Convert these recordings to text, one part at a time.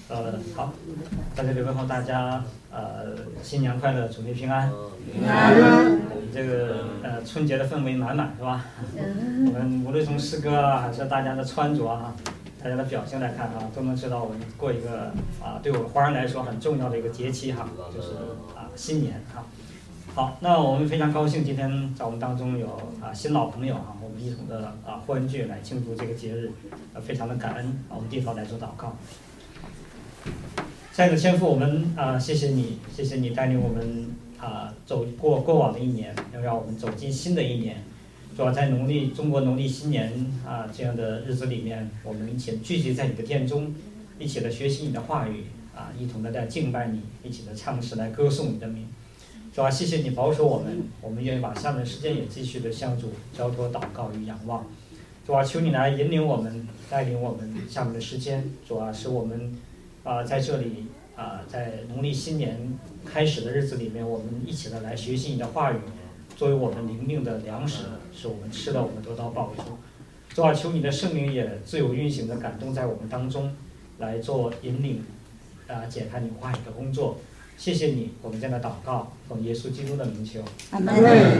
好，在这里问候大家，新年快乐，主内平安。 平安。 这个春节的氛围满满是吧？我们无论从诗歌啊，还是大家的穿着啊，大家的表情来看啊，都能知道我们过一个对我们华人来说很重要的一个节气哈，就是新年哈。好，那我们非常高兴今天在我们当中有新老朋友我们一同的欢聚来庆祝这个节日，非常的感恩我们低头来做祷告。亲爱的天父，我们谢谢你带领我们走过往的一年，要让我们走进新的一年。主要在中国农历新年这样的日子里面，我们一起聚集在你的殿中，一起的学习你的话语一同的来敬拜你，一起的唱诗来歌颂你的名。主要谢谢你保守我们愿意把下面的时间也继续的向主交托祷告与仰望。主要求你来引领我们，带领我们下面的时间。主要使我们在这里在农历新年开始的日子里面，我们一起的来学习你的话语，作为我们灵命的粮食，使我们吃了我们得到饱足。主要求你的圣灵也自由运行的感动在我们当中，来做引领解开你话语的工作。谢谢你，我们这样的祷告奉耶稣基督的名求， 阿门。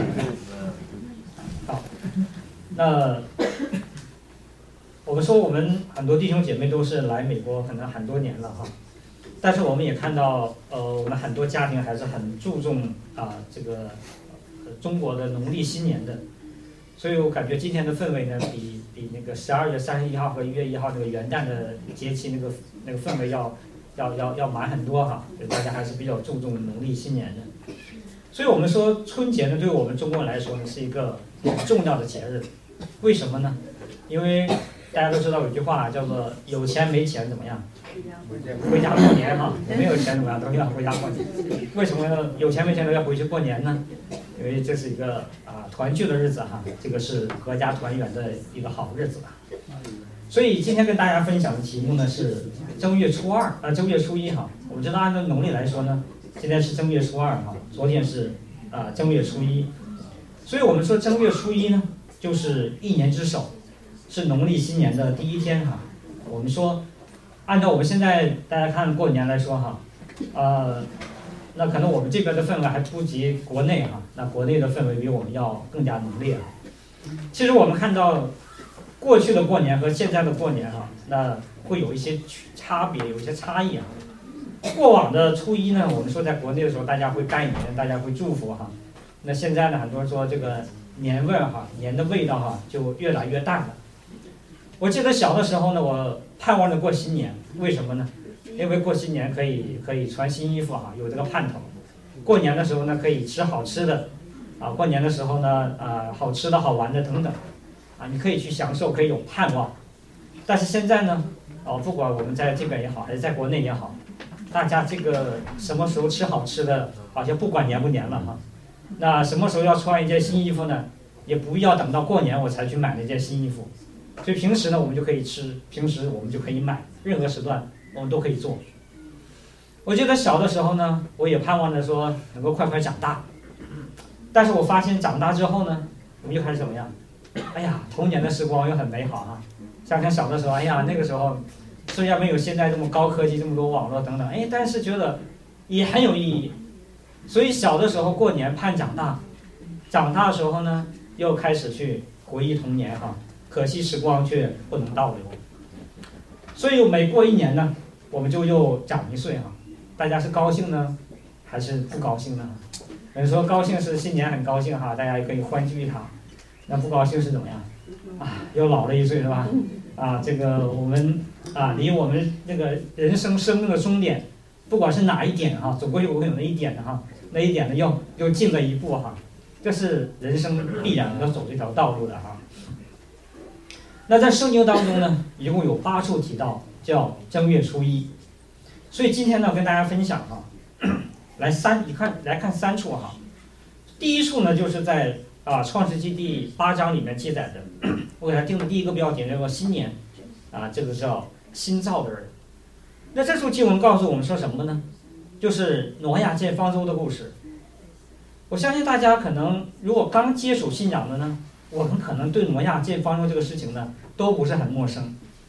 好，那我们说我们很多弟兄姐妹都是来美国可能很多年了哈，但是我们也看到我们很多家庭还是很注重这个中国的农历新年的，所以我感觉今天的氛围呢比那个12月31号和1月1号那个元旦的节气那个氛围要满很多哈，所以大家还是比较注重农历新年的。所以我们说春节呢，对我们中国人来说呢是一个很重要的节日。为什么呢？因为大家都知道有句话叫做有钱没钱怎么样？回家过年哈，没有钱怎么样都要回家过年。为什么有钱没钱都要回去过年呢？因为这是一个团聚的日子哈，这个是阖家团圆的一个好日子吧。所以今天跟大家分享的题目呢是正月初一哈。我们知道按照农历来说呢，今天是正月初二哈，昨天是正月初一。所以我们说正月初一呢，就是一年之首，是农历新年的第一天哈。我们说按照我们现在大家看过年来说哈，那可能我们这边的氛围还不及国内哈，那国内的氛围比我们要更加浓烈。其实我们看到过去的过年和现在的过年哈，那会有一些差别，有一些差异啊。过往的初一呢，我们说在国内的时候，大家会拜年，大家会祝福哈。那现在呢，很多人说这个年味儿哈，年的味道哈，就越来越淡了。我记得小的时候呢，我盼望着过新年，为什么呢？因为过新年可以穿新衣服哈，有这个盼头。过年的时候呢，可以吃好吃的过年的时候呢，好吃的好玩的等等你可以去享受，可以有盼望。但是现在呢，不管我们在这边也好，还是在国内也好，大家这个什么时候吃好吃的，好像不管年不年了哈。那什么时候要穿一件新衣服呢？也不要等到过年我才去买那件新衣服。所以平时呢，我们就可以吃，平时我们就可以买，任何时段我们都可以做。我记得小的时候呢，我也盼望着说能够快快长大，但是我发现长大之后呢，我们又开始怎么样？哎呀，童年的时光又很美好哈。像小的时候，哎呀，那个时候虽然没有现在这么高科技，这么多网络等等，但是觉得也很有意义。所以小的时候过年盼长大，长大的时候呢，又开始去回忆童年哈。可惜时光却不能倒流，所以每过一年呢，我们就又长一岁哈。大家是高兴呢，还是不高兴呢？有人说高兴是新年很高兴哈，大家也可以欢聚一堂。那不高兴是怎么样？又老了一岁是吧？这个我们离我们这个人生生命的终点，不管是哪一点哈，总归有那一点的哈，那一点呢又近了一步哈。这是人生必然要走这条道路的哈。那在圣经当中呢，一共有8处提到叫正月初一，所以今天呢，跟大家分享来看3处哈。第一处呢，就是在创世纪第8章里面记载的，我给他定的第一个标题叫做新年这个叫新造的人。那这处经文告诉我们说什么呢？就是挪亚建方舟的故事。我相信大家可能如果刚接触信仰的呢，我们可能对挪亚建方舟这个事情呢都不是很陌生。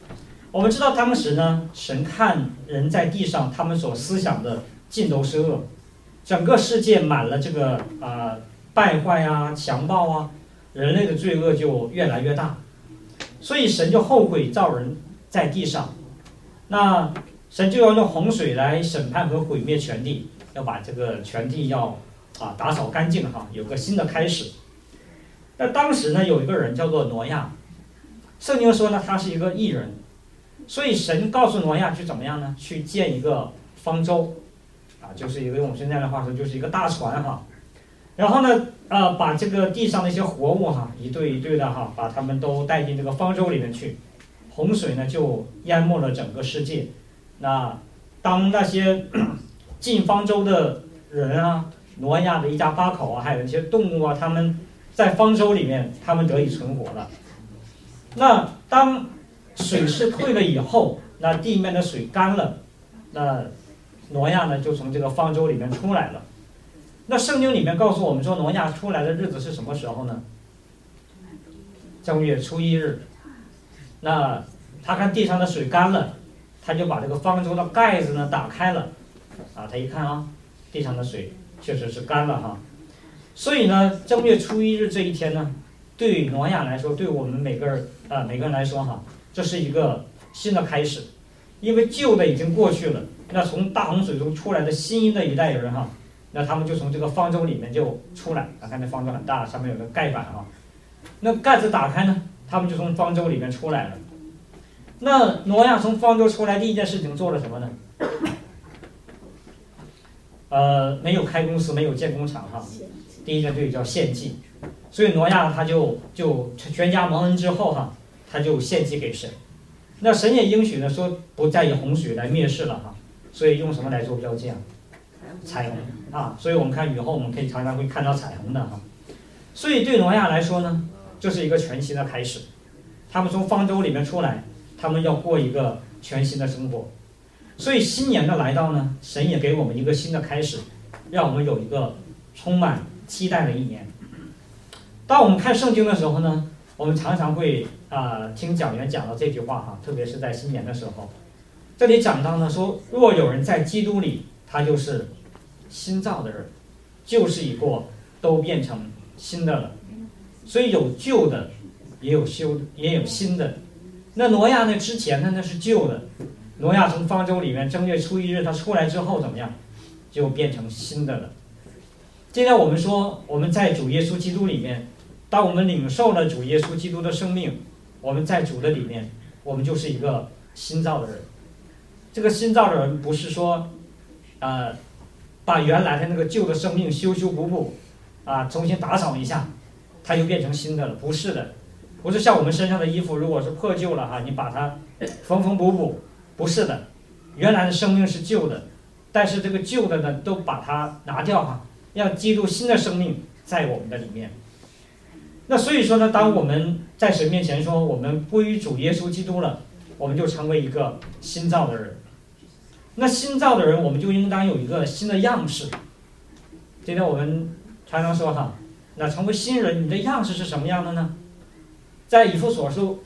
我们知道当时呢，神看人在地上，他们所思想的尽都是恶，整个世界满了这个败坏啊、强暴啊，人类的罪恶就越来越大，所以神就后悔造人在地上，那神就要用洪水来审判和毁灭全地，要把这个全地要打扫干净哈，有个新的开始。那当时呢，有一个人叫做挪亚，圣经说呢，他是一个义人。所以神告诉挪亚去怎么样呢？去建一个方舟，就是一个用我们现在的话说，就是一个大船哈。然后呢，把这个地上的一些活物哈，一对一对的哈，把他们都带进这个方舟里面去。洪水呢就淹没了整个世界。那当那些进方舟的人啊，挪亚的一家八口啊，还有一些动物啊，他们在方舟里面，他们得以存活了。那当水势退了以后，那地面的水干了，那挪亚呢就从这个方舟里面出来了。那圣经里面告诉我们说，挪亚出来的日子是什么时候呢？正月初一日。那他看地上的水干了，他就把这个方舟的盖子呢打开了，他一看地上的水确实是干了哈。所以呢，正月初一日这一天呢，对挪亚来说，对我们每个人来说哈，这是一个新的开始，因为旧的已经过去了。那从大洪水中出来的新的一代人哈，那他们就从这个方舟里面就出来。看那方舟很大，上面有个盖板哈，那盖子打开呢，他们就从方舟里面出来了。那挪亚从方舟出来，第一件事情做了什么呢？没有开公司，没有建工厂哈。第一件对叫献祭，所以挪亚他就全家蒙恩之后哈，他就献祭给神。那神也应许呢，说不再以洪水来灭世了哈，所以用什么来做标记啊？彩虹啊！所以我们看雨后，我们可以常常会看到彩虹的哈。所以对挪亚来说呢，这是一个全新的开始。他们从方舟里面出来，他们要过一个全新的生活。所以新年的来到呢，神也给我们一个新的开始，让我们有一个充满期待的一年。当我们看圣经的时候呢，我们常常会听讲员讲到这句话哈，特别是在新年的时候，这里讲到呢说，若有人在基督里，他就是新造的人，旧事已过，都变成新的了。所以有旧的，也有新的。那挪亚呢之前呢那是旧的，挪亚从方舟里面正月初一日他出来之后怎么样，就变成新的了。今天我们说我们在主耶稣基督里面，当我们领受了主耶稣基督的生命，我们在主的里面，我们就是一个新造的人。这个新造的人不是说把原来的那个旧的生命修修补补重新打扫一下，它就变成新的了。不是的，不是像我们身上的衣服，如果是破旧了你把它缝缝补补，不是的，原来的生命是旧的，但是这个旧的呢都把它拿掉让基督新的生命在我们的里面。那所以说呢，当我们在神面前说我们归于主耶稣基督了，我们就成为一个新造的人。那新造的人，我们就应当有一个新的样式。今天我们常常说那成为新人，你的样式是什么样的呢？在以弗所书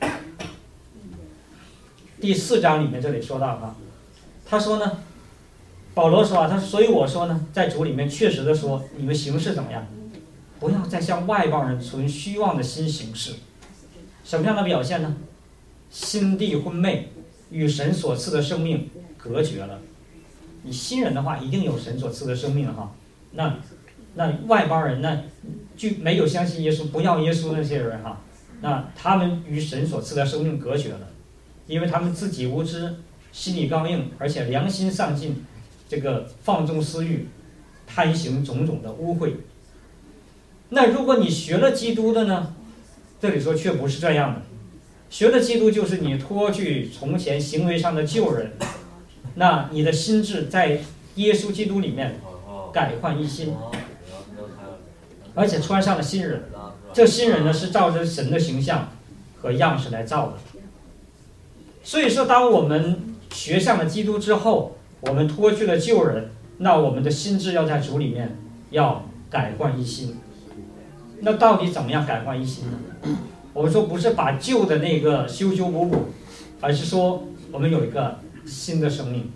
第4章里面这里说到他说呢，保罗说他所以我说呢，在主里面确实的说，你们行事怎么样？不要再向外邦人存虚妄的心行事。什么样的表现呢？心地昏昧，与神所赐的生命隔绝了。你新人的话，一定有神所赐的生命那外邦人呢，就没有相信耶稣、不要耶稣那些人那他们与神所赐的生命隔绝了，因为他们自己无知，心里刚硬，而且良心丧尽，这个放纵私欲，贪行种种的污秽。那如果你学了基督的呢，这里说却不是这样的。学了基督就是你脱去从前行为上的旧人，那你的心智在耶稣基督里面改换一新，而且穿上了新人。这新人呢是照着神的形象和样式来造的。所以说当我们学上了基督之后，我们脱去了旧人，那我们的心智要在主里面要改换一新。那到底怎么样改换一新呢？我们说不是把旧的那个修修补补，而是说我们有一个新的生命。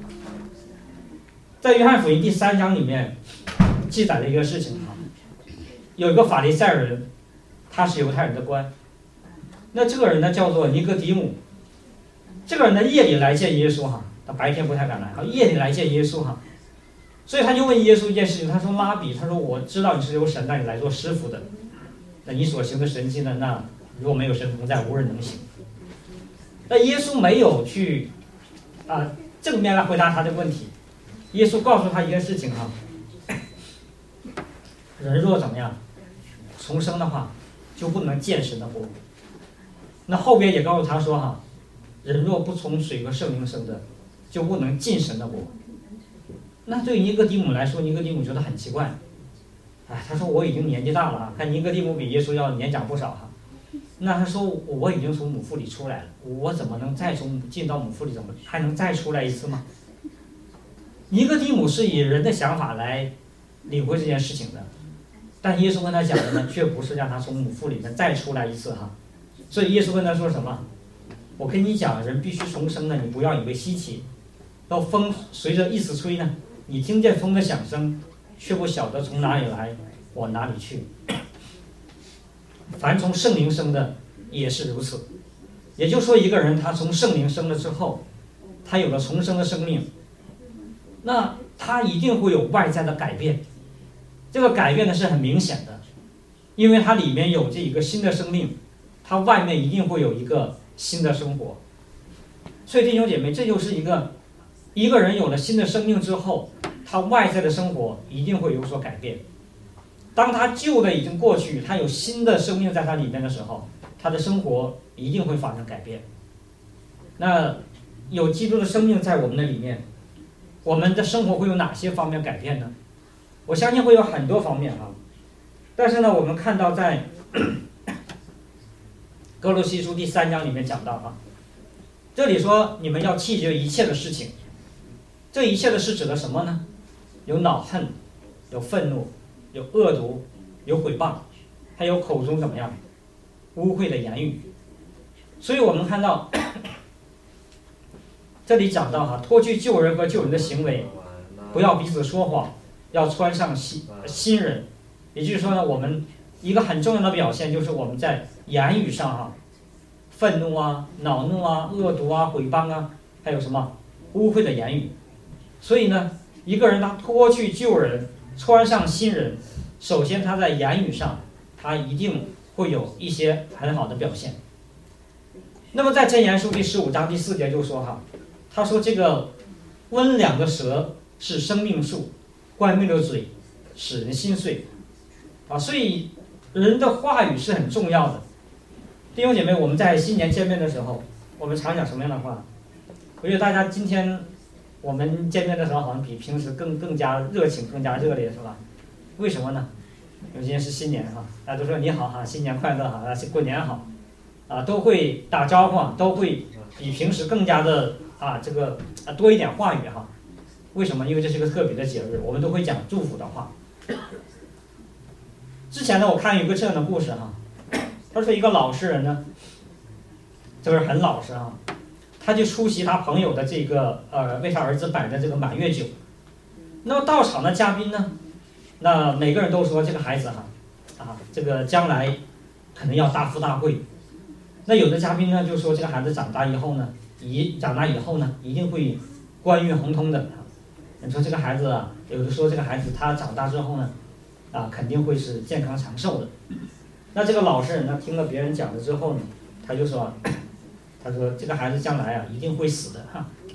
在约翰福音第3章里面记载了一个事情啊，有一个法利赛人，他是犹太人的官，那这个人呢叫做尼哥底母，这个人呢夜里来见耶稣哈，他白天不太敢来，夜里来见耶稣哈，所以他就问耶稣一件事情，他说拉比，他说我知道你是由神带你来做师傅的，那你所行的神迹呢，那如果没有神同在，无人能行。那耶稣没有去正面来回答他的问题，耶稣告诉他一件事情哈，人若怎么样重生的话，就不能见神的国。那后边也告诉他说哈，人若不从水和圣灵生的，就不能进神的国。那对于尼哥底母来说，尼哥底母觉得很奇怪，他说我已经年纪大了啊，看尼哥底母比耶稣要年长不少哈。那他说我已经从母腹里出来了，我怎么能再进到母腹里，怎么还能再出来一次吗？尼哥底母是以人的想法来领会这件事情的，但耶稣跟他讲的呢，却不是让他从母腹里面再出来一次哈。所以耶稣跟他说什么？我跟你讲，人必须重生的，你不要以为稀奇。到风随着意思吹呢，你听见风的响声，却不晓得从哪里来，往哪里去。凡从圣灵生的也是如此。也就是说，一个人他从圣灵生了之后，他有了重生的生命，那他一定会有外在的改变。这个改变呢是很明显的，因为它里面有这一个新的生命，它外面一定会有一个新的生活。所以弟兄姐妹，这就是一个人有了新的生命之后，他外在的生活一定会有所改变。当他旧的已经过去，他有新的生命在他里面的时候，他的生活一定会发生改变。那有基督的生命在我们的里面，我们的生活会有哪些方面改变呢？我相信会有很多方面啊。但是呢，我们看到在哥罗西书第3章里面讲到啊，这里说你们要弃绝一切的事情，这一切的是指的什么呢？有恼恨，有愤怒，有恶毒，有毁谤，还有口中怎么样污秽的言语。所以我们看到这里讲到脱去旧人和旧人的行为，不要彼此说谎，要穿上新人。也就是说呢，我们一个很重要的表现就是我们在言语上愤怒啊、恼怒啊、恶毒啊、毁谤啊，还有什么污秽的言语。所以呢，一个人他脱去旧人，穿上新人，首先他在言语上他一定会有一些很好的表现。那么在箴言书第15章第4节就说他说这个温良的舌是生命树，关闭的嘴使人心碎所以人的话语是很重要的。弟兄姐妹，我们在新年见面的时候，我们常讲什么样的话？我觉得大家今天我们见面的时候好像比平时更加热情，更加热烈，是吧？为什么呢？因为今天是新年大家都说你好新年快乐过年好都会打招呼都会比平时更加的多一点话语为什么？因为这是个特别的节日，我们都会讲祝福的话。之前呢，我看有一个这样的故事他说一个老实人呢，就是很老实他就出席他朋友的这个为他儿子摆的这个满月酒。那么到场的嘉宾呢，那每个人都说这个孩子这个将来可能要大富大贵。那有的嘉宾呢就说这个孩子长大以后呢一定会官运亨通的你说这个孩子有的说这个孩子他长大之后呢肯定会是健康长寿的。那这个老实人呢听了别人讲了之后呢，他说这个孩子将来一定会死的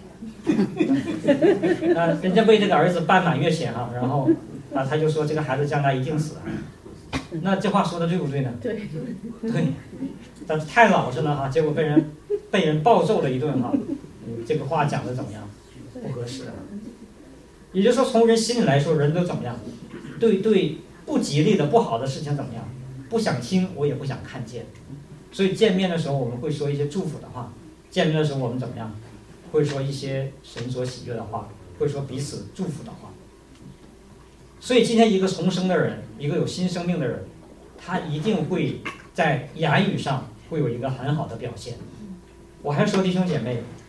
人家为这个儿子办满月钱然后他就说这个孩子将来一定死。那这话说的对不对呢？对，但是太老实了结果被人暴揍了一顿这个话讲的怎么样？不合适也就是说，从人心里来说，人都怎么样？对不吉利的、不好的事情怎么样？不想听，我也不想看见。所以见面的时候，我们会说一些祝福的话；见面的时候，我们怎么样？会说一些神所喜悦的话，会说彼此祝福的话。所以今天一个重生的人，一个有新生命的人，他一定会在言语上会有一个很好的表现。我还说弟兄姐妹，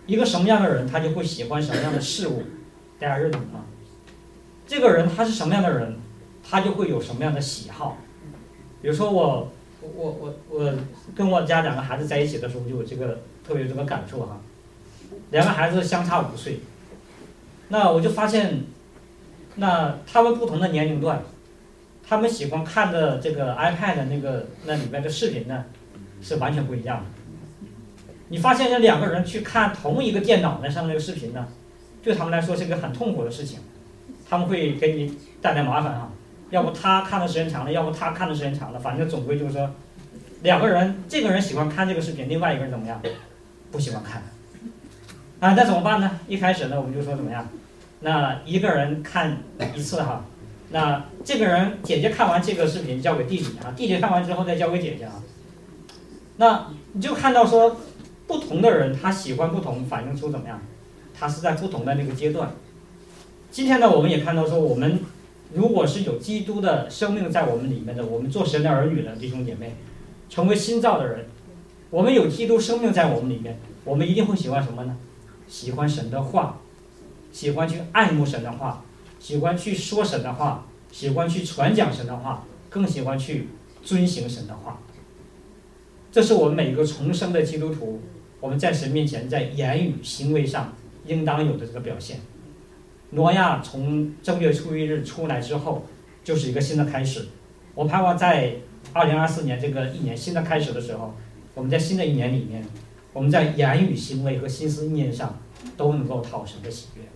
一个什么样的人，他就会喜欢什么样的事物。大家认同吗？这个人他是什么样的人，他就会有什么样的喜好。比如说我跟我家2个孩子在一起的时候，就有这个特别有这个感受哈。2个孩子相差5岁，那我就发现，那他们不同的年龄段，他们喜欢看的这个 iPad 那里面的视频呢，是完全不一样的。你发现这2个人去看同一个电脑上那个视频呢，对他们来说是一个很痛苦的事情，他们会给你带来麻烦哈。要不他看的时间长了，要不他看的时间长了，反正总归就是说，2个人，这个人喜欢看这个视频，另外一个人怎么样？不喜欢看。啊，那怎么办呢？一开始呢，我们就说怎么样？那一个人看1次哈，那这个人姐姐看完这个视频交给弟弟啊，弟弟看完之后再交给姐姐啊。那你就看到说，不同的人他喜欢不同，反映出怎么样？他是在不同的那个阶段。今天呢，我们也看到说，我们如果是有基督的生命在我们里面的，我们做神的儿女的弟兄姐妹，成为新造的人，我们有基督生命在我们里面，我们一定会喜欢什么呢？喜欢神的话，喜欢去爱慕神的话，喜欢去说神的话，喜欢去传讲神的话，更喜欢去遵行神的话。这是我们每一个重生的基督徒，我们在神面前在言语行为上应当有的这个表现。挪亚从正月初1日出来之后，就是一个新的开始。我盼望在2024年这个一年新的开始的时候，我们在新的一年里面，我们在言语行为和心思意念上都能够讨神的喜悦。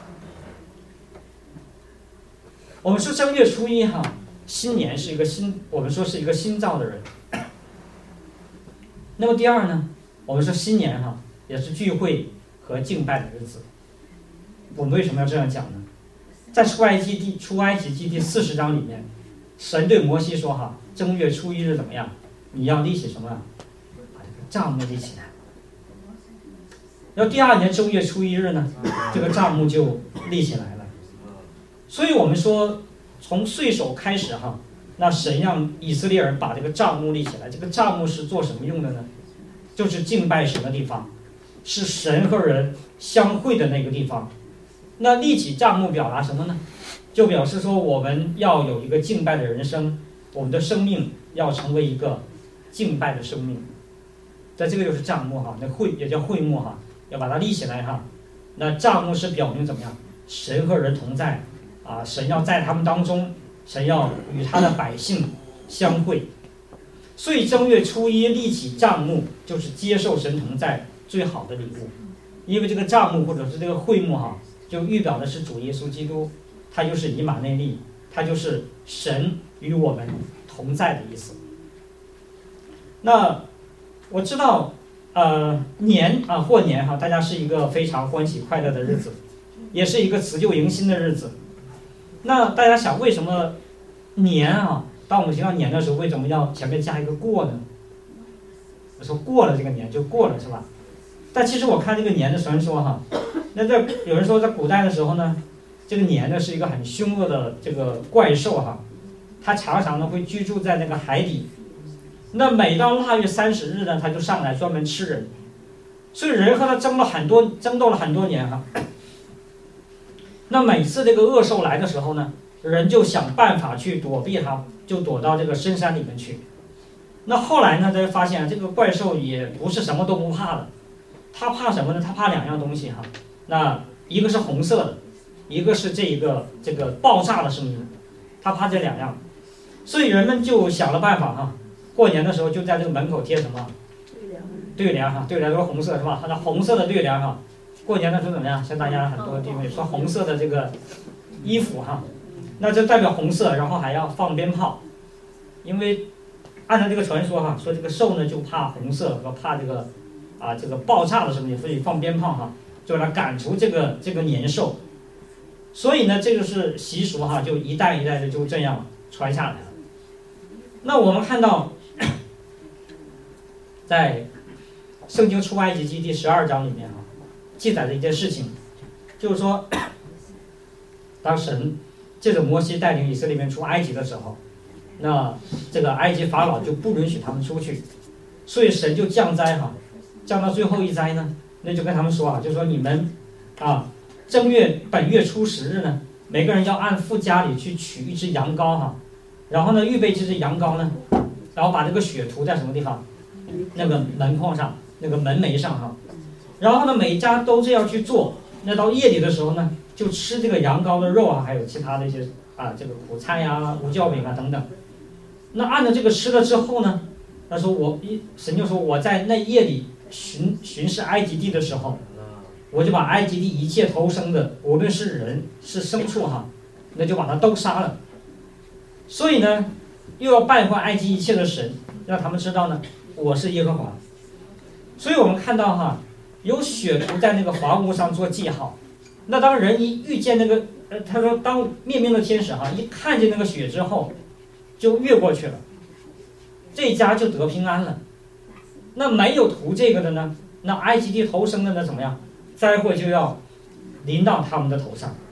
我们说正月初1哈，新年是一个我们说是一个新造的人。那么第二呢，我们说新年哈也是聚会和敬拜的日子。我们为什么要这样讲呢？在出埃及记第40章里面，神对摩西说哈，正月初1日怎么样？你要立起什么？把这个帐幕立起来。然后第2年正月初1日呢，这个帐幕就立起来了。所以我们说，从岁首开始哈，那神让以色列人把这个帐幕立起来。这个帐幕是做什么用的呢？就是敬拜神的地方，是神和人相会的那个地方。那立起帐幕表达什么呢？就表示说我们要有一个敬拜的人生，我们的生命要成为一个敬拜的生命。在这个就是帐幕哈，那也叫会幕哈，要把它立起来哈。那帐幕是表明怎么样？神和人同在啊，神要在他们当中，神要与他的百姓相会。所以正月初1立起帐幕，就是接受神同在最好的礼物。因为这个帐幕或者是这个会幕哈，就预表的是主耶稣基督，他就是以马内利，他就是神与我们同在的意思。那我知道过年哈，大家是一个非常欢喜快乐的日子，也是一个辞旧迎新的日子。那大家想，为什么年啊？当我们提到年的时候，为什么要前面加一个过呢？我说过了这个年就过了是吧？但其实我看这个年的传说哈，那有人说在古代的时候呢，这个年呢是一个很凶恶的这个怪兽哈，它常常呢会居住在那个海底。那每到腊月30日呢，它就上来专门吃人，所以人和它争斗了很多年哈。那每次这个恶兽来的时候呢，人就想办法去躲避它，就躲到这个深山里面去。那后来呢，大家发现这个怪兽也不是什么都不怕的，它怕什么呢？它怕2样东西哈。那一个是红色的，一个是这个爆炸的声音，它怕这2样。所以人们就想了办法哈，过年的时候就在这个门口贴什么？对联哈，对联都是红色是吧？那红色的对联哈，过年的时候怎么样？像大家很多地方穿红色的这个衣服哈，那就代表红色，然后还要放鞭炮，因为按照这个传说哈，说这个兽呢就怕红色和怕这个爆炸的声音，所以放鞭炮哈，就来赶除这个年兽。所以呢，这个是习俗哈，就一代一代的就这样传下来了。那我们看到，在圣经出埃及记第12章里面哈，记载的一件事情，就是说，当神借着摩西带领以色列人出埃及的时候，那这个埃及法老就不允许他们出去，所以神就降灾哈，降到最后一灾呢， 那就跟他们说啊，就说你们啊，正月本月初10日呢，每个人要按父家里去取一只羊羔哈，然后呢预备这只羊羔呢，然后把这个血涂在什么地方？那个门框上，那个门楣上哈。然后呢每家都这样去做。那到夜里的时候呢，就吃这个羊羔的肉啊，还有其他的一些啊，这个苦菜呀、无酵饼啊等等。那按照这个吃了之后呢，他说神就说我在那夜里巡视埃及地的时候，我就把埃及地一切头生的，无论是人是牲畜哈，那就把它都杀了。所以呢，又要败坏埃及一切的神，让他们知道呢，我是耶和华。所以我们看到哈。有血涂在那个房屋上做记号，那当人一遇见那个，他说当灭命的天使哈一看见那个血之后，就越过去了，这家就得平安了。那没有涂这个的呢，那埃及地头生的呢怎么样？灾祸就要临到他们的头上。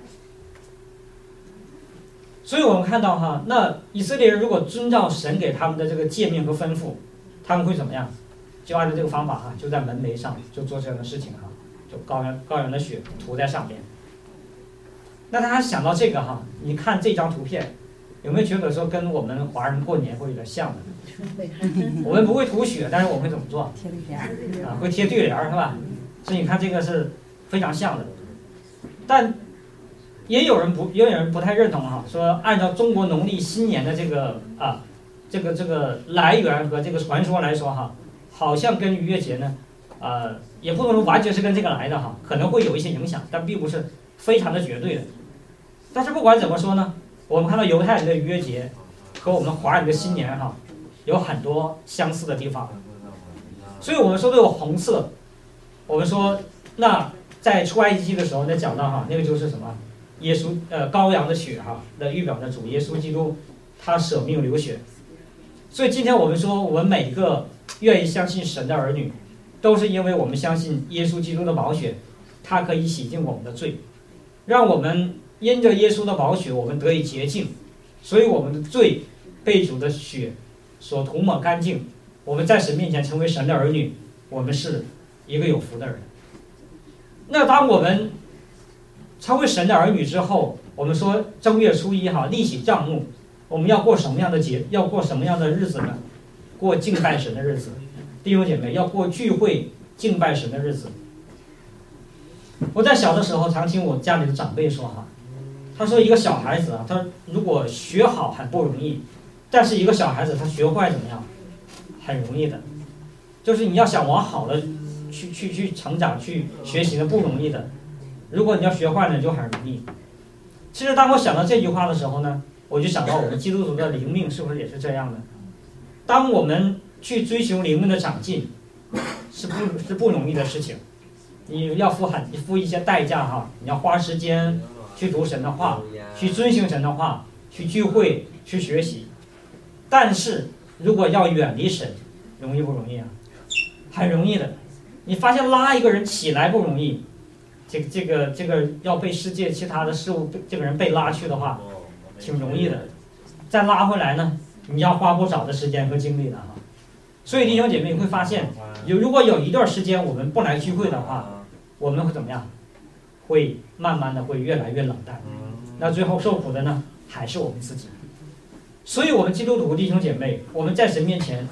所以我们看到哈，那以色列人如果遵照神给他们的这个诫命和吩咐，他们会怎么样？就按照这个方法哈，就在门楣上就做这样的事情哈，就羔羊的血涂在上面。那大家想到这个哈，你看这张图片，有没有觉得说跟我们华人过年会有点像的？我们不会涂血，但是我们会怎么做？ 贴对联啊，会贴对联是吧？所以你看这个是非常像的。但也有人不太认同哈，说按照中国农历新年的这个这个来源和这个传说来说哈。好像跟逾越节呢，也不能说完全是跟这个来的哈，可能会有一些影响，但并不是非常的绝对的。但是不管怎么说呢，我们看到犹太人的逾越节和我们华人的新年哈，有很多相似的地方。所以我们说这个红色，我们说那在出埃及记的时候，那讲到哈，那个就是什么？耶稣羔羊的血哈，那预表着主耶稣基督他舍命流血。所以今天我们说，我们每一个愿意相信神的儿女，都是因为我们相信耶稣基督的宝血，他可以洗净我们的罪，让我们因着耶稣的宝血，我们得以洁净，所以我们的罪被主的血所涂抹干净，我们在神面前成为神的儿女，我们是一个有福的人。那当我们成为神的儿女之后，我们说正月初一哈，立起帐幕，我们要过什么样的节？要过什么样的日子呢？过敬拜神的日子。弟兄姐妹，要过聚会敬拜神的日子。我在小的时候常听我家里的长辈说哈，他说一个小孩子啊，他如果学好很不容易，但是一个小孩子他学坏怎么样？很容易的。就是你要想往好的去成长去学习的不容易的，如果你要学坏了就很容易。其实当我想到这句话的时候呢，我就想到我们基督徒的灵命是不是也是这样的？当我们去追求灵命的长进，是不容易的事情。你要付一些代价哈，你要花时间去读神的话，去遵行神的话，去聚会，去学习。但是如果要远离神，容易不容易啊？很容易的。你发现拉一个人起来不容易，这个要被世界其他的事物，这个人被拉去的话，挺容易的。再拉回来呢，你要花不少的时间和精力的哈。所以弟兄姐妹，你会发现，如果有一段时间我们不来聚会的话，我们会怎么样？会慢慢的会越来越冷淡。那最后受苦的呢，还是我们自己。所以我们基督徒弟兄姐妹，我们在神面前，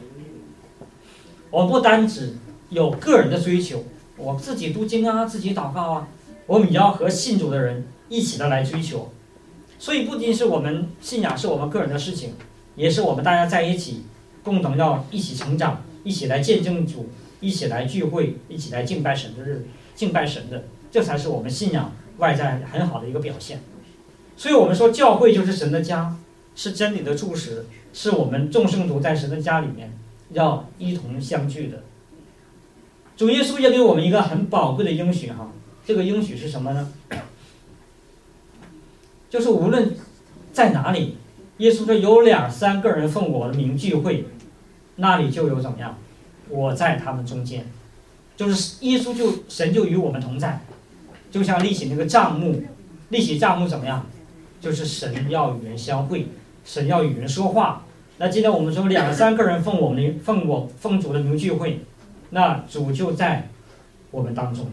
我们不单只有个人的追求，我自己读经啊，自己祷告啊，我们也要和信主的人一起的来追求。所以不仅是我们信仰是我们个人的事情，也是我们大家在一起共同要一起成长，一起来见证主，一起来聚会，一起来敬拜神的，这才是我们信仰外在很好的一个表现。所以我们说教会就是神的家，是真理的柱石，是我们众圣徒在神的家里面要一同相聚的。主耶稣也给我们一个很宝贵的应许哈，这个应许是什么呢？就是无论在哪里，耶稣说有2、3个人奉我的名聚会，那里就有怎么样？我在他们中间。就是耶稣神就与我们同在，就像立起那个帐幕，立起帐幕怎么样？就是神要与人相会，神要与人说话。那今天我们说2、3个人奉主的名聚会，那主就在我们当中。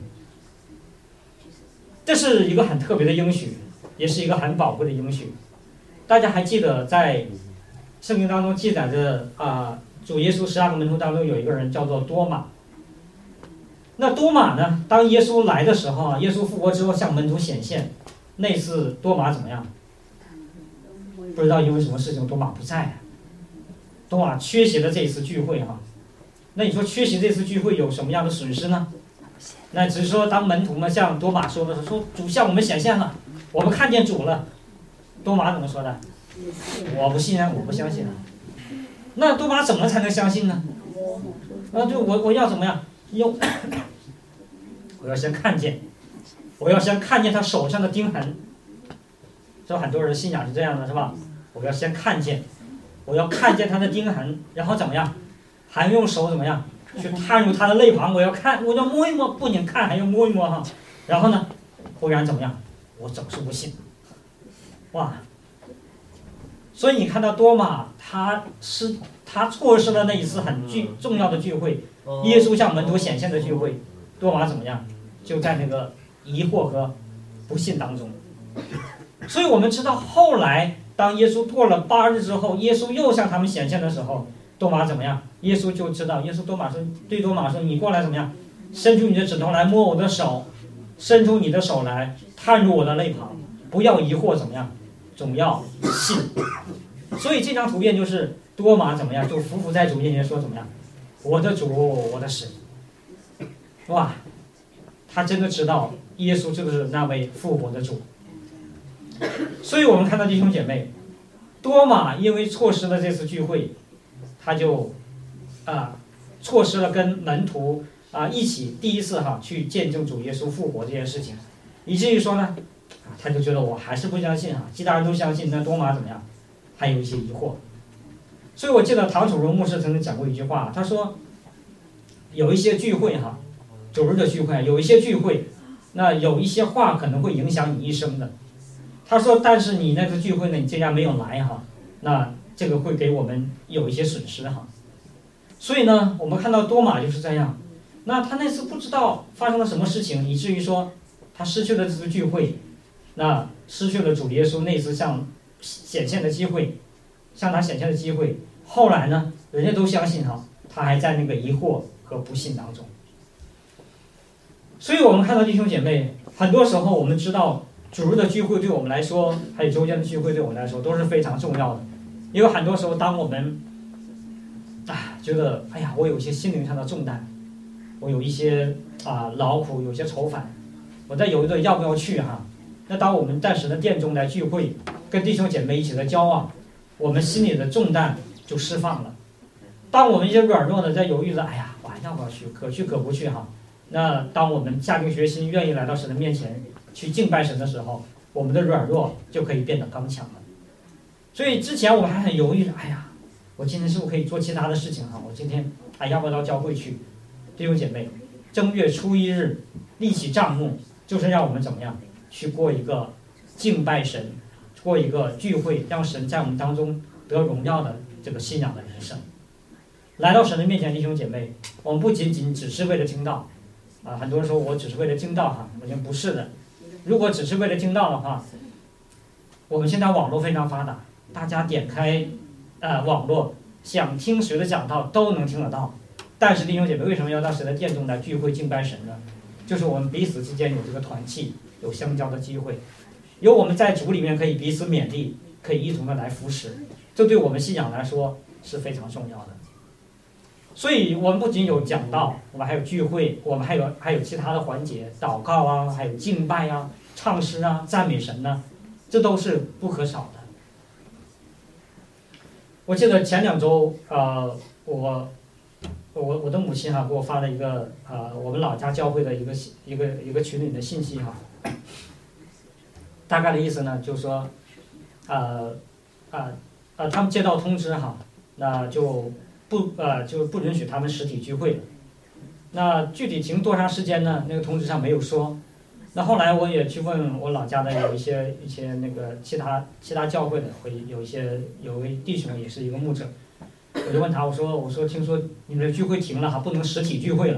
这是一个很特别的应许，也是一个很宝贵的应许。大家还记得在圣经当中记载着主耶稣12个门徒当中有一个人叫做多马。那多马呢，当耶稣来的时候耶稣复活之后向门徒显现，那次多马怎么样？不知道因为什么事情多马不在多马缺席了这一次聚会那你说缺席这次聚会有什么样的损失呢？那只是说当门徒们向多马说的时候，说主向我们显现了，我们看见主了。多马怎么说的？我不信啊，我不相信啊。那多马怎么才能相信呢？就我要怎么样？我要先看见，我要先看见他手上的钉痕。这很多人信仰是这样的，是吧？我要先看见，我要看见他的钉痕，然后怎么样？还用手怎么样？去探入他的肋旁，我要看，我要摸一摸，不仅看还要摸一摸然后呢，忽然怎么样？我总是不信。哇！所以你看到多马，他错失了那一次很重要的聚会，耶稣向门徒显现的聚会。多马怎么样？就在那个疑惑和不信当中。所以我们知道，后来当耶稣过了8日之后，耶稣又向他们显现的时候，多马怎么样？耶稣就知道，对多马说：“你过来怎么样？伸出你的指头来摸我的手，伸出你的手来探入我的肋旁，不要疑惑，怎么样？总要信。”所以这张图片就是多马怎么样？就伏在主面前说怎么样？我的主，我的神。哇，他真的知道耶稣就是那位复活的主。所以我们看到弟兄姐妹，多马因为错失了这次聚会，他就错失了跟门徒一起第一次去见证主耶稣复活这件事情，以至于说呢，他就觉得我还是不相信其他人都相信，那多马怎么样？还有一些疑惑。所以我记得唐楚荣牧师曾经讲过一句话，他说有一些聚会主日的聚会，有一些聚会，那有一些话可能会影响你一生的。他说但是你那个聚会呢，你竟然没有来那这个会给我们有一些损失所以呢，我们看到多马就是这样，那他那次不知道发生了什么事情，以至于说他失去了这次聚会，那失去了主耶稣那次向他显现的机会。后来呢，人家都相信他还在那个疑惑和不信当中。所以我们看到弟兄姐妹，很多时候我们知道主日的聚会对我们来说，还有周间的聚会对我们来说都是非常重要的。因为很多时候当我们觉得我有一些心灵上的重担，我有一些劳苦，有些愁烦，我在犹豫着要不要去那当我们在神的殿中来聚会，跟弟兄姐妹一起来交往，我们心里的重担就释放了。当我们一些软弱的在犹豫着我还要不要去，可去可不去那当我们下定决心愿意来到神的面前去敬拜神的时候，我们的软弱就可以变得刚强了。所以之前我们还很犹豫着我今天是不是可以做其他的事情我今天要不要到教会去？弟兄姐妹，正月初1日立起帐幕，就是让我们怎么样去过一个敬拜神，过一个聚会，让神在我们当中得荣耀的这个信仰的人生。来到神的面前，弟兄姐妹，我们不仅仅只是为了听道很多人说我只是为了听道我觉得不是的。如果只是为了听道的话，我们现在网络非常发达，大家点开网络，想听谁的讲道都能听得到。但是弟兄姐妹，为什么要到神的殿中来聚会敬拜神呢？就是我们彼此之间有这个团契，有相交的机会，有我们在主里面可以彼此勉励，可以一同的来扶持，这对我们信仰来说是非常重要的。所以我们不仅有讲道，我们还有聚会，我们还有其他的环节，祷告还有敬拜唱诗赞美神这都是不可少的。我记得前2周我的母亲给我发了一个我们老家教会的一个群里的信息大概的意思呢就是说他们接到通知那就不允许他们实体聚会了。那具体停多长时间呢？那个通知上没有说。那后来我也去问我老家的有一些那个其他教会的，有位弟兄也是一个牧者，我就问他，我说听说你们的聚会停了不能实体聚会了，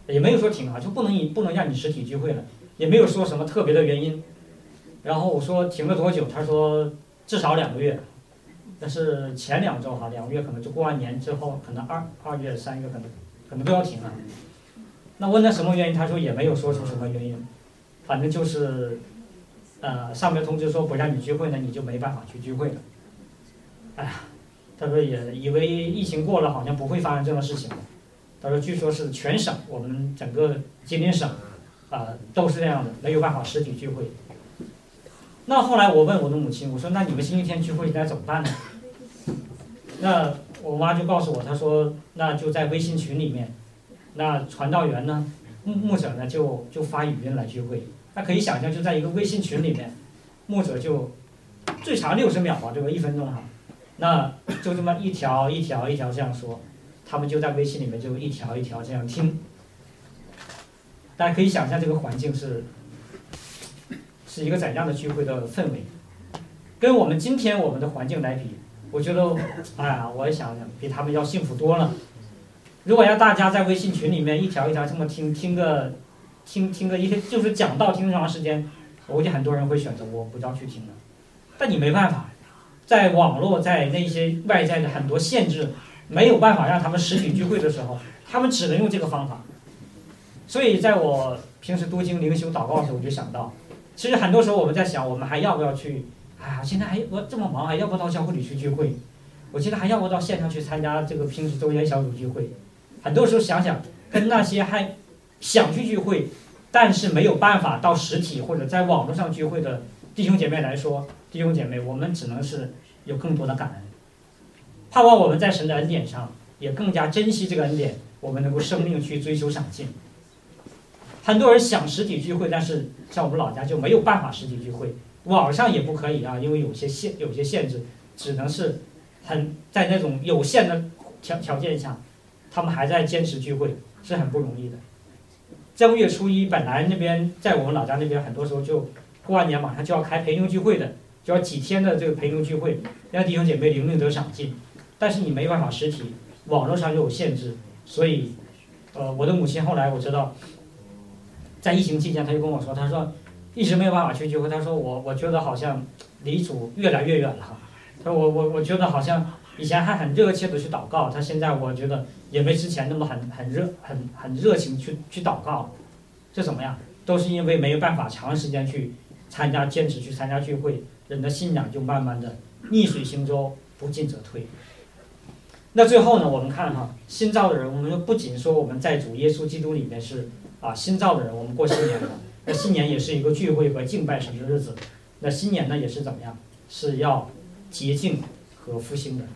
也没有说停啊，就不能让你实体聚会了，也没有说什么特别的原因。然后我说停了多久？他说至少2个月，但是前2周哈，2个月可能就过完年之后，可能2月3月可能都要停了。那问他什么原因，他说也没有说出什么原因，反正就是上面通知说不让你聚会呢，你就没办法去聚会了。哎呀，他说也以为疫情过了好像不会发生这种事情。他说据说是全省，我们整个吉林省都是这样的，没有办法实体聚会。那后来我问我的母亲，我说那你们星期天聚会应该怎么办呢？那我妈就告诉我，她说那就在微信群里面，那传道员呢牧者呢就发语音来聚会。那可以想象，就在一个微信群里面，牧者就最长60秒吧，这个1分钟哈，那就这么一条一条一条这样说，他们就在微信里面就一条一条这样听。大家可以想象这个环境是一个怎样的聚会的氛围，跟我们今天我们的环境来比，我觉得哎呀，我也想想比他们要幸福多了。如果要大家在微信群里面一条一条这么听个一些就是讲道听长时间，我估计很多人会选择我不要去听了。但你没办法，在网络在那些外在的很多限制，没有办法让他们实体聚会的时候，他们只能用这个方法。所以在我平时读经灵修祷告的时候，我就想到，其实很多时候我们在想，我们还要不要去？哎呀，现在我这么忙，还要不要到教会里去聚会？我现在还要不要到线上去参加这个平时周年小组聚会？很多时候想想，跟那些还想去聚会，但是没有办法到实体或者在网络上聚会的弟兄姐妹来说，弟兄姐妹，我们只能是有更多的感恩，盼望我们在神的恩典上也更加珍惜这个恩典，我们能够生命去追求长进。很多人想实体聚会，但是像我们老家就没有办法实体聚会，网上也不可以啊，因为有些限制，只能是在那种有限的条件下，他们还在坚持聚会，是很不容易的。正月初一本来那边在我们老家那边很多时候就过完年马上就要开培灵聚会的，就要几天的这个培灵聚会，让弟兄姐妹灵命得长进，但是你没办法实体，网络上又有限制，所以我的母亲后来我知道，在疫情期间，她就跟我说，她说一直没有办法去聚会，她说我觉得好像离主越来越远了，她说我觉得好像以前还很热切的去祷告，她现在我觉得也没之前那么很热情去祷告，这怎么样？都是因为没有办法长时间去坚持去参加聚会，人的信仰就慢慢的逆水行舟，不进则退。那最后呢，我们看新造的人，我们不仅说我们在主耶稣基督里面是新造的人，我们过新年了，那新年也是一个聚会和敬拜神的日子。那新年呢也是怎么样？是要洁净和复兴的。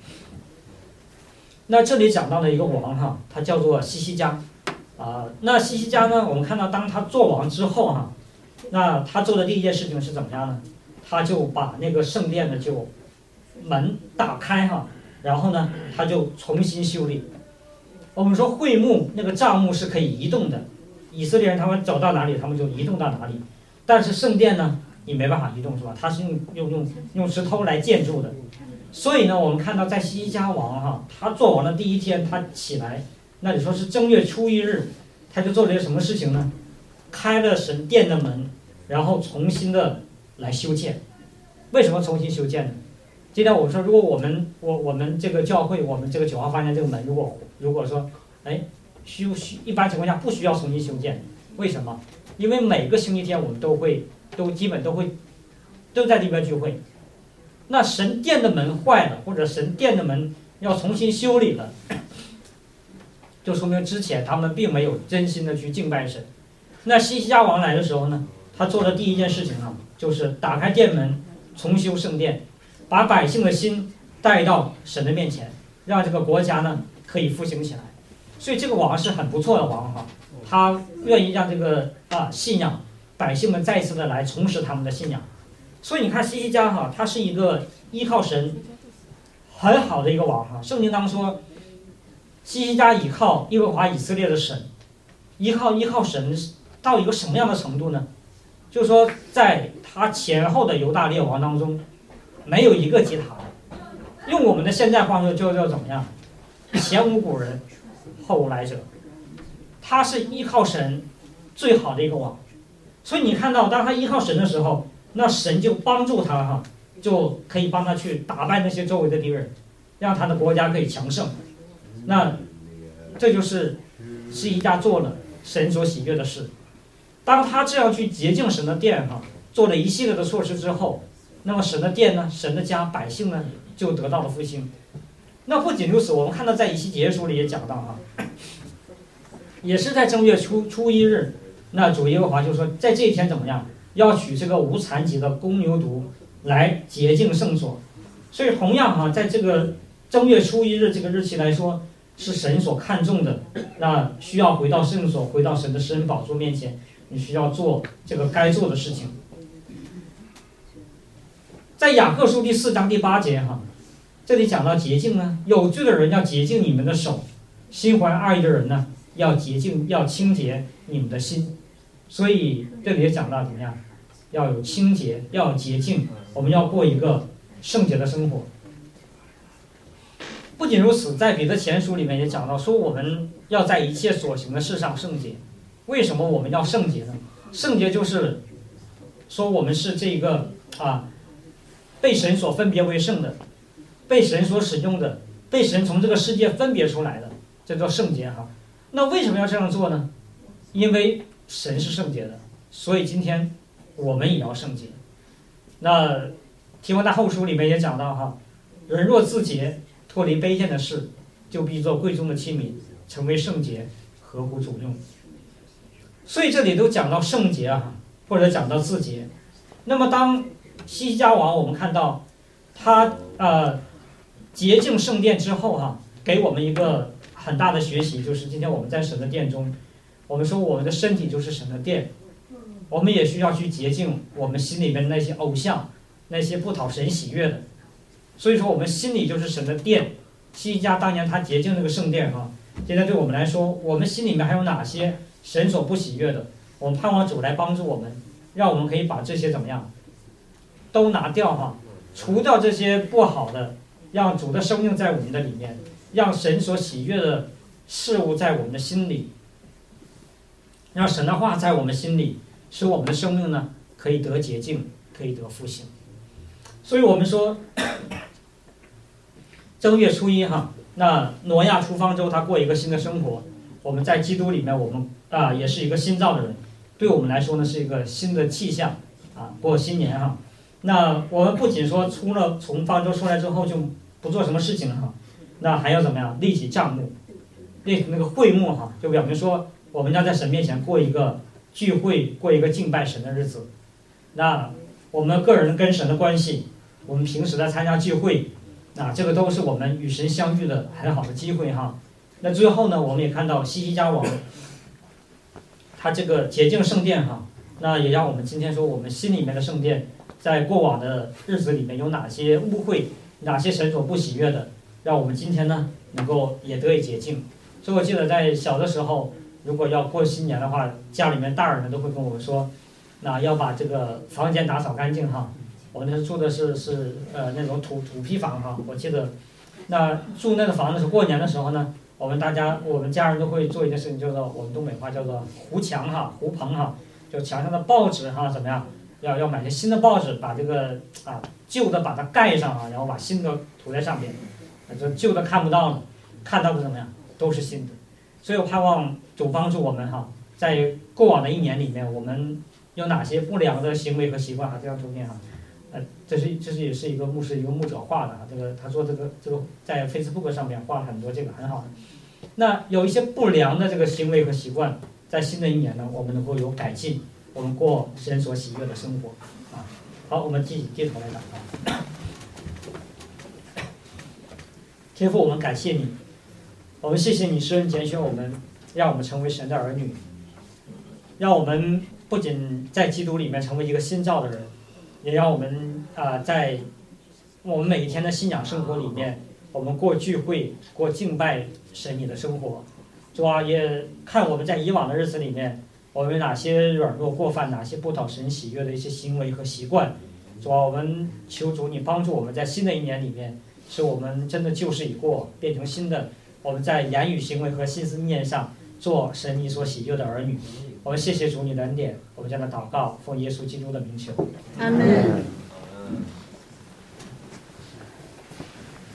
那这里讲到了一个王他叫做西西家那西西家呢，我们看到当他做王之后那他做的第一件事情是怎么样呢？他就把那个圣殿呢就门打开然后呢他就重新修理。我们说会幕那个帐幕是可以移动的，以色列人他们走到哪里他们就移动到哪里，但是圣殿呢你没办法移动，是吧？它是用石头来建筑的。所以呢我们看到在西西家王他做王的第一天，他起来，那你说是正月初一日，他就做了一个什么事情呢？开了神殿的门，然后重新的来修建。为什么重新修建呢？今天我们说，如果我们这个教会，我们这个9号饭店这个门，如果说一般情况下不需要重新修建，为什么？因为每个星期天我们基本都在里边聚会。那神殿的门坏了，或者神殿的门要重新修理了，就说明之前他们并没有真心的去敬拜神。那西西家王来的时候呢，他做的第一件事情就是打开殿门，重修圣殿，把百姓的心带到神的面前，让这个国家呢可以复兴起来。所以这个王是很不错的王他愿意让这个信仰百姓们再一次的来重拾他们的信仰。所以你看西西家他是一个依靠神很好的一个王圣经当中说，西西家倚靠耶和华以色列的神，依靠神到一个什么样的程度呢？就是说在他前后的犹大列王当中，没有一个及他的。用我们的现在话说，就叫怎么样？前无古人，后无来者。 他是依靠神最好的一个王。所以你看到，当他依靠神的时候，那神就帮助他哈，就可以帮他去打败那些周围的敌人，让他的国家可以强盛。那这就是希西家做了神所喜悦的事。当他这样去洁净神的殿哈，做了一系列的措施之后，那么神的殿呢，神的家，百姓呢，就得到了复兴。那不仅如此，我们看到在以西结书里也讲到哈，也是在正月初一日，那主耶和华就说，在这一天怎么样，要取这个无残疾的公牛犊来洁净圣所。所以同样哈，在这个正月初一日这个日期来说，是神所看重的，那需要回到圣所，回到神的施恩宝座面前，你需要做这个该做的事情。在雅各书第4章第8节哈，这里讲到洁净呢，有罪的人要洁净你们的手，心怀二意的人呢，要洁净，要清洁你们的心。所以这里也讲到怎么样，要有清洁，要有洁净，我们要过一个圣洁的生活。不仅如此，在彼得前书里面也讲到说，我们要在一切所行的事上圣洁。为什么我们要圣洁呢？圣洁就是说我们是这个被神所分别为圣的，被神所使用的，被神从这个世界分别出来的，这叫圣洁哈。那为什么要这样做呢？因为神是圣洁的，所以今天我们也要圣洁。那提摩太后书里面也讲到哈，人若自洁，脱离卑贱的事，就必做贵重的器皿，成为圣洁，合乎主用。所以这里都讲到圣洁啊，或者讲到自洁。那么当希西家王，我们看到他洁净圣殿之后哈，给我们一个很大的学习，就是今天我们在神的殿中，我们说我们的身体就是神的殿，我们也需要去洁净我们心里面的那些偶像，那些不讨神喜悦的。所以说我们心里就是神的殿。希西家当年他洁净那个圣殿哈，现在对我们来说，我们心里面还有哪些神所不喜悦的，我们盼望主来帮助我们，让我们可以把这些怎么样都拿掉哈，除掉这些不好的，让主的生命在我们的里面，让神所喜悦的事物在我们的心里，让神的话在我们心里，使我们的生命呢可以得洁净，可以得复兴。所以我们说正月初一哈，那挪亚出方舟，他过一个新的生活。我们在基督里面，我们也是一个新造的人，对我们来说呢是一个新的气象过新年哈。那我们不仅说从方舟出来之后就不做什么事情了哈，那还要怎么样立起帐幕，立那个会幕哈，就表明说我们要在神面前过一个聚会，过一个敬拜神的日子。那我们个人跟神的关系，我们平时在参加聚会，这个都是我们与神相遇的很好的机会哈。那最后呢，我们也看到希西家王，他这个洁净圣殿哈，那也让我们今天说我们心里面的圣殿，在过往的日子里面有哪些污秽，哪些神所不喜悦的，让我们今天呢能够也得以洁净。所以我记得在小的时候，如果要过新年的话，家里面大人们都会跟我们说，那要把这个房间打扫干净哈。我那时候住的是那种土坯房哈，我记得那住那个房子是过年的时候呢，我们家人都会做一件事情，叫做我们东北话叫做糊墙哈、糊棚哈，就墙上的报纸哈怎么样，要买些新的报纸，把这个旧的把它盖上啊，然后把新的涂在上面，这旧的看不到了，看到的怎么样都是新的。所以我盼望主帮助我们哈，在过往的一年里面，我们有哪些不良的行为和习惯这张图片这也是一个牧师一个牧者画的这个他说这个在 Facebook 上面画了很多，这个很好的。那有一些不良的这个行为和习惯，在新的一年呢，我们能够有改进，我们过神所喜悦的生活好，我们低头来祷告。天父，我们感谢你，我们谢谢你施恩拣选我们，让我们成为神的儿女，让我们不仅在基督里面成为一个新造的人，也让我们在我们每一天的信仰生活里面，我们过聚会，过敬拜神你的生活。主啊，也看我们在以往的日子里面，我们有哪些软弱过犯，哪些不讨神喜悦的一些行为和习惯。主啊，我们求主你帮助我们在新的一年里面，使我们真的旧事已过，变成新的。我们在言语行为和心思念上做神你所喜悦的儿女。我们谢谢主你的恩典，我们将它祷告，奉耶稣基督的名求。 阿门。